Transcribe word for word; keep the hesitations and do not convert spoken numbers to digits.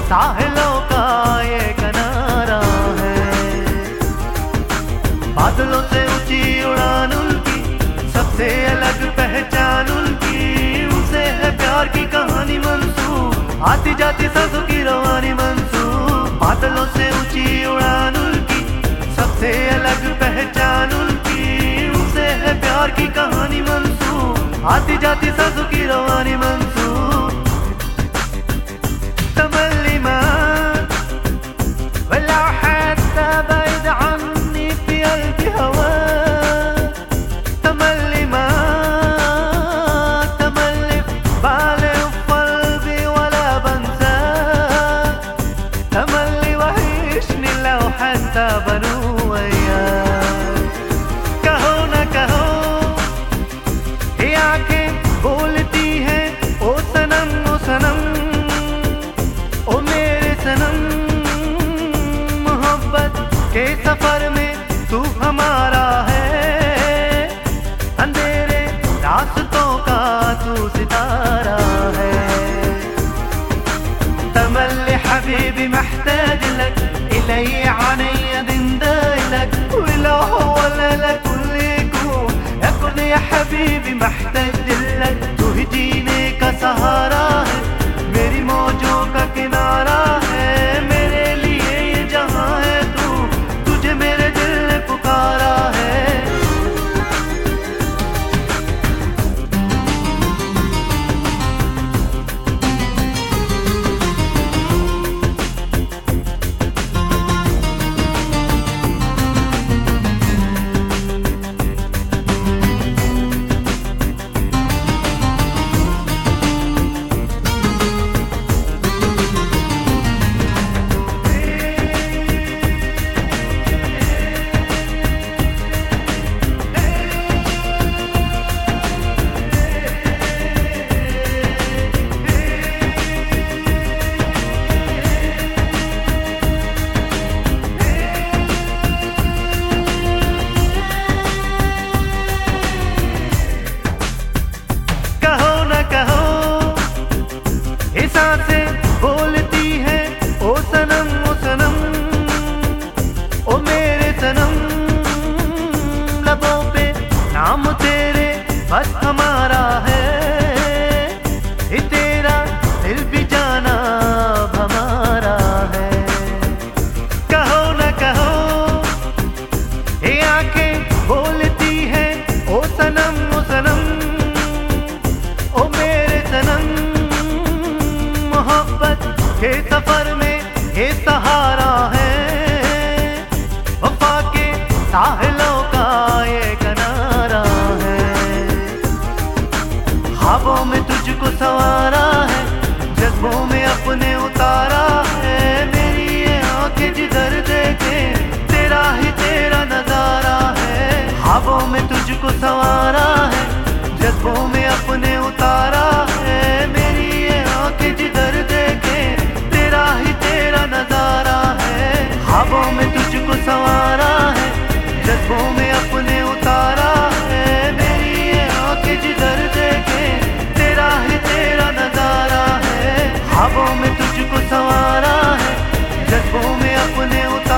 साहिलों का ये किनारा है। बादलों से ऊंची उड़ान उनकी, सबसे अलग पहचान उनकी, उनसे है प्यार की कहानी मंसूब, आती जाती सांसों की रवानी मंसूब। बादलों से ऊंची उड़ान उनकी, सबसे अलग पहचान उनकी, उनसे है प्यार की कहानी मंसूब, आती जाती सांसों की रवानी मंसूब। تملي معاك ولا حتى بعيد عني في قلبي هواك، تملي معاك تملي في بالي وفي قلبي ولا بنساك، تملي وحشني لو حتى بنو وياك। कहो ना कहो ये आंखें बोलती हैं ओ सनम ओ सनम, ओ मेरे सनम, मोहब्बत के सफर में तू हमारा है, अंधेरे रास्तों का तू सितारा है। تملي حبيبي محتاج لك، إلي عيني دندايلك، ولو هو لك كل يكون يكون يا حبيبي محتاج لك। तू ही जीने का सहारा है, मेरी मौजों का किनारा है, मेरे लिए ये जहां है तू, तुझे मेरे दिल ने पुकारा है। सांसें बोलती हैं ओ सनम ओ सनम, ओ मेरे सनम, लबों पे नाम तेरे बस हमारा है, ये तेरा दिल भी जाना अब हमारा है। कहो ना कहो ये आंखें बोलती हैं ओ सनम ओ सनम, ओ मेरे सनम, मोहब्बत के सफर में ये सहारा है, वफा के साहिलों का ये किनारा है। ख्वाबों में तुझको संवारा है, जज्बों में अपने उतारा है, मेरी ये आंखें जिधर देखे तेरा ही तेरा नजारा है। ख्वाबों में तुझको संवारा है, जज्बों में अपने उतारा है, मेरी ये आंखें जिधर देखे तेरा ही तेरा नजारा है। ख्वाबों में तुझको संवारा है, जज्बों में अपने उतारा है, मेरी ये आंखें जिधर देखे तेरा ही तेरा नजारा है। ख्वाबों में तुझको संवारा है, जज्बों में अपने उतारा